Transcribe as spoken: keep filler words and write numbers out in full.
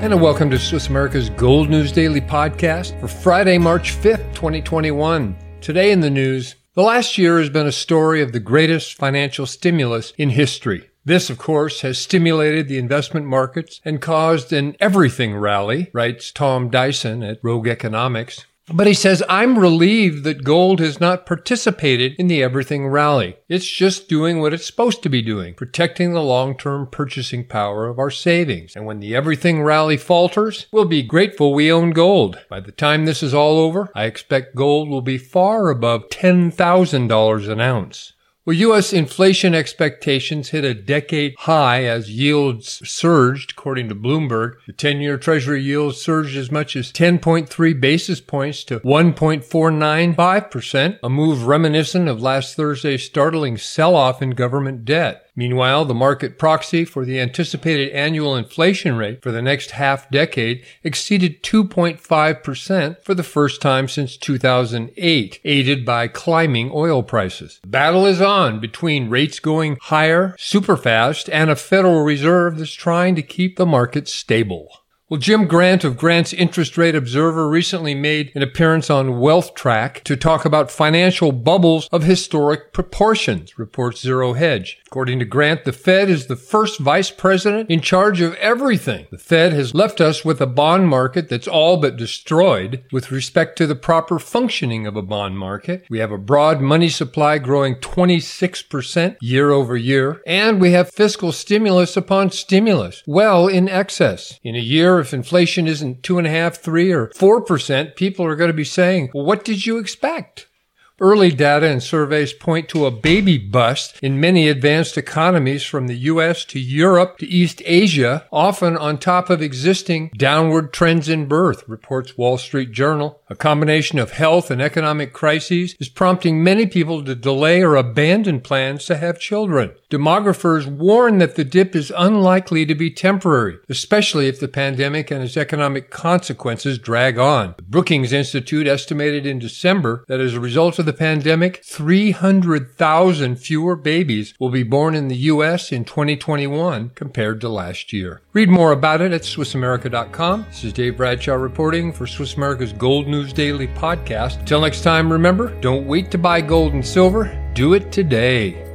And welcome to Swiss America's Gold News Daily podcast for Friday, March fifth, twenty twenty-one. Today in the news, the last year has been a story of the greatest financial stimulus in history. This, of course, has stimulated the investment markets and caused an everything rally, writes Tom Dyson at Rogue Economics. But he says, I'm relieved that gold has not participated in the everything rally. It's just doing what it's supposed to be doing, protecting the long-term purchasing power of our savings. And when the everything rally falters, we'll be grateful we own gold. By the time this is all over, I expect gold will be far above ten thousand dollars an ounce. Well, U S inflation expectations hit a decade high as yields surged, according to Bloomberg. The ten-year Treasury yield surged as much as ten point three basis points to one point four nine five percent, a move reminiscent of last Thursday's startling sell-off in government debt. Meanwhile, the market proxy for the anticipated annual inflation rate for the next half-decade exceeded two point five percent for the first time since two thousand eight, aided by climbing oil prices. The battle is on between rates going higher super fast and a Federal Reserve that's trying to keep the market stable. Well, Jim Grant of Grant's Interest Rate Observer recently made an appearance on Wealth Track to talk about financial bubbles of historic proportions, reports Zero Hedge. According to Grant, the Fed is the first vice president in charge of everything. The Fed has left us with a bond market that's all but destroyed with respect to the proper functioning of a bond market. We have a broad money supply growing twenty-six percent year over year, and we have fiscal stimulus upon stimulus, well in excess. In a year, if inflation isn't two and a half, three, or four percent, people are going to be saying, well, what did you expect? Early data and surveys point to a baby bust in many advanced economies from the U S to Europe to East Asia, often on top of existing downward trends in birth, reports Wall Street Journal. A combination of health and economic crises is prompting many people to delay or abandon plans to have children. Demographers warn that the dip is unlikely to be temporary, especially if the pandemic and its economic consequences drag on. The Brookings Institute estimated in December that as a result of the pandemic, three hundred thousand fewer babies will be born in the U S in twenty twenty-one compared to last year. Read more about it at Swiss America dot com. This is Dave Bradshaw reporting for Swiss America's Gold News Daily podcast. Until next time, remember, don't wait to buy gold and silver. Do it today.